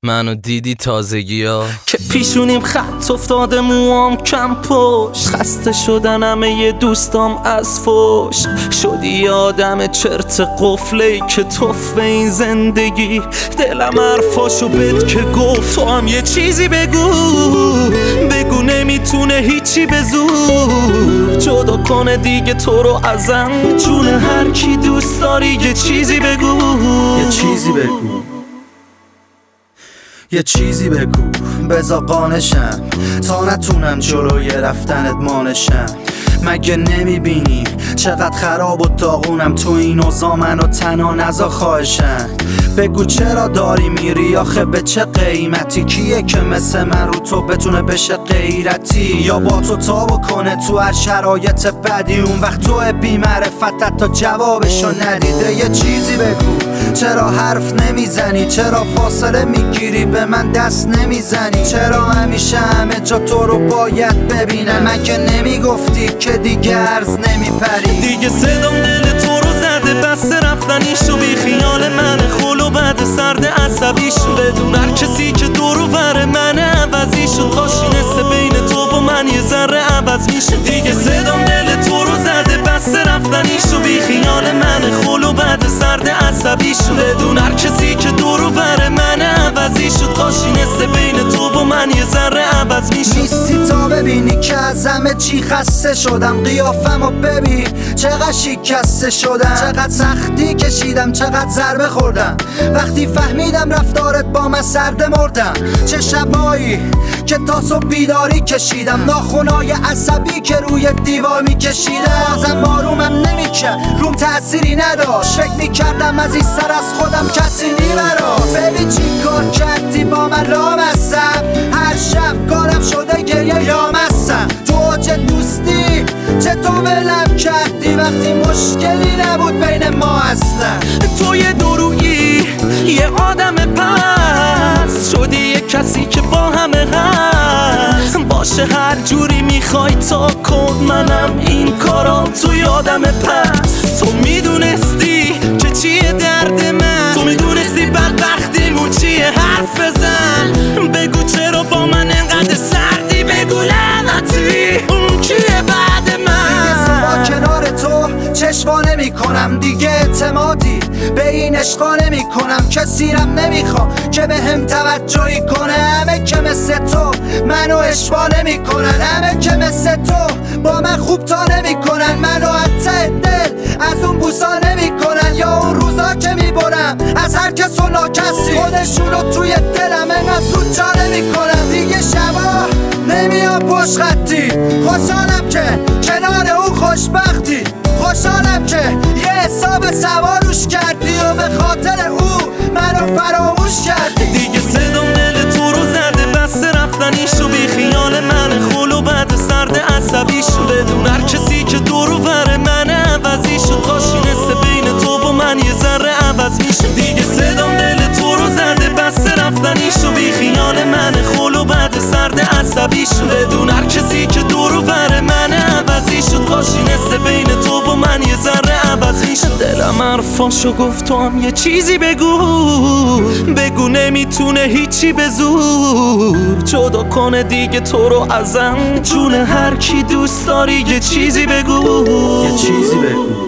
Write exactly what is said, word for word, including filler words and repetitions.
منو دیدی تازگی ها که پیشونیم خط افتاده، موام کم پشت، خسته شدن همه ی دوستام از فوش. شدی آدم چرت قفلی که توف این زندگی. دلم حرفاشو بد که گفت، تو هم یه چیزی بگو بگو نمیتونه هیچی به زور جدا کنه دیگه تو رو ازم. جون هر کی دوست داری یه چیزی بگو، یه چیزی بگو یه چیزی بگو بزا قانشم تا نتونم جلوی رفتنت مانشم. مگه نمیبینی چقدر خراب و داغونم تو این اوضاع؟ منو تنها نزا خواهشم. بگو چرا داری میری آخه به چه قیمتی؟ کیه که مثل من رو تو بتونه بشه غیرتی؟ یا با تو تا بکنه تو هر شرایط بدی؟ اون وقت تو بی معرفتت تا جوابشو ندیده. یه چیزی بگو چرا حرف نمیزنی؟ چرا فاصله میگیری به من دست نمیزنی؟ چرا همیشه همه جا تو رو باید ببینم؟ من که نمیگفتی که دیگه عرض نمیپری؟ دیگه صدام دل تو رو زده، بس رفتنیشو بی خیال من خل و بعد سرد عصبیشو. بدون هر کسی که دورو بره من عوضی شد، کاشی نسه بین تو و من یه ذره عوض میشه. دیگه صدام دل تو رو زده، بس رفتنیشو بی خیال من خل و بعد سرد عصبیشو. بدون هر کسی که دورو بره من عوضی شد، کاشی نسه بین تو و من یه ذره عوض میشه. نیستی تا ببینی که از همه چی خسته شدم. قیافمو ببین چقدر شکسته شدم، چقدر سختی کشیدم، چقدر ضربه خوردم. وقتی فهمیدم رفتارت با من سرد مردم. چه شبایی که تا صبح بیداری کشیدم، ناخونای عصبی که روی دیوار میکشیدم. ازم آرومم نمیکرد، روم تأثیری نداشت. فکر میکردم از این سر از خودم کسی نیبراست. ببین چی کار کردی با من لامستم، هر شب کارم شده گریه یامستم. تو چه دوستی چه تو ولم کردی وقتی مشکلی نبود بین ما اصلا. تو یه درویی یه آدم پس شدی، یه کسی که با همه هست. باشه هر جوری میخوای تا کن، منم این کارا تو یادم پس. تو میدونستی که چیه درد من، تو میدونستی بدبختیمون چیه، حرف بزن بگو چرا با من انقدر سردی. بگو لعنتی اون کیه بعد من؟ دیگه کنار تو چشوا نمی کنم، دیگه اعتمادی به این عشقا نمی کنم. کسی رم نمیخوام که به هم توجهی کنه. همه که مثل تو منو اشوا نمی کنن، همه که مثل تو با من خوب تا نمی کنن. منو حتی دل از اون بوسا نمی کنن، یا اون روزا که می برم از هر کس و ناکسی خودشونو توی دلم انقدر زود جا نمی کنن. دیگه شبا نمیام پشت خطی، خوشحالم که کنار اون خوشبختی. خوشحالم که یه حساب سواروش کردی و به خاطر او منو فراموش کردی. دیگه صدام دل تو رو زده، بس رفتنیشو بی خیال من خل و بعد سرد عصبیشو. بدون هر کسی که دورو بره من عوضی شد، کاشی نسه بین تو و من یه ذره عوض میشه. دیگه صدام دل تو رو زده، بس رفتنیشو بی خیال من خل و بعد سرد عصبیشو. بدون هر کسی که دورو بره من عوضی شد، کاشی نسه بین تو و من یه ذره عوض میشه. دلم حرفاشو گفت، تو هم یه چیزی بگو بگو نمیتونه هیچی به زور جدا کنه دیگه تو رو ازم. جون هر کی دوست داری یه چیزی بگو، یه چیزی بگو